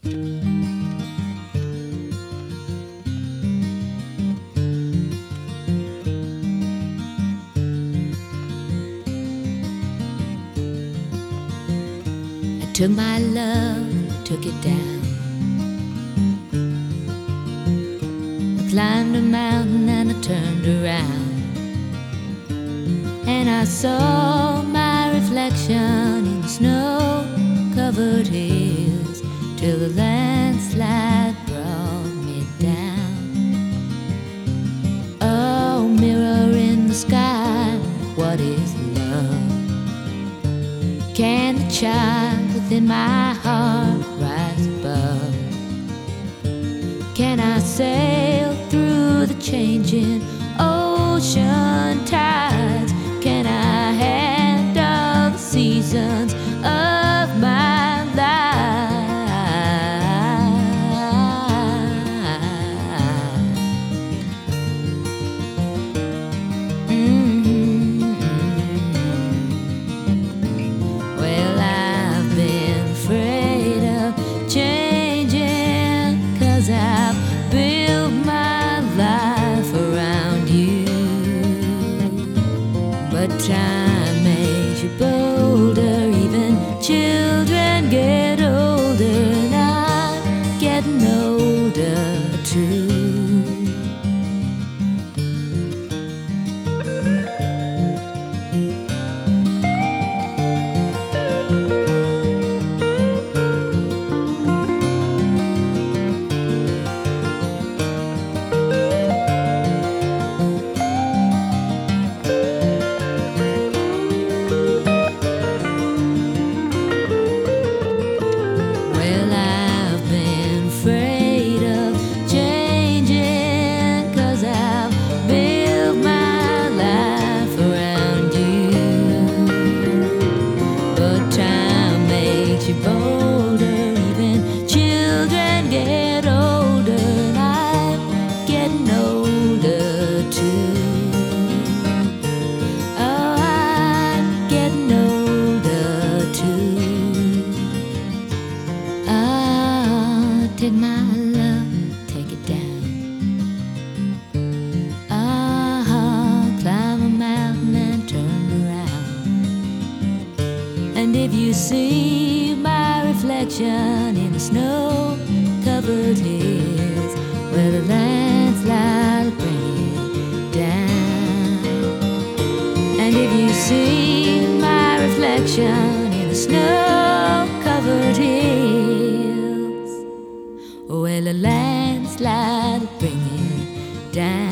Took my love, took it down. I climbed a mountain and I turned around, and I saw my reflection in snow-covered hills till the landslide brought me down. Oh, mirror in the sky, what is love? Can the child within my heart rise above? Can I sail through the changing ocean tides? Can I handle the seasons of my life? Well, I've been afraid of changing, 'cause I've built my life around you. But time makes you bolder, even children get older, and I'm getting older too. Well, I've been afraid of changing, 'cause I've built my life around you. But time makes you bolder, even children get older, and I'm getting older too. Oh, I'm getting older too. Take my love, take it down. Climb a mountain and turn around. And if you see my reflection in the snow-covered hills, where the landslide will bring it down. And if you see my reflection in the snow-covered hills, well, a landslide will bring it down.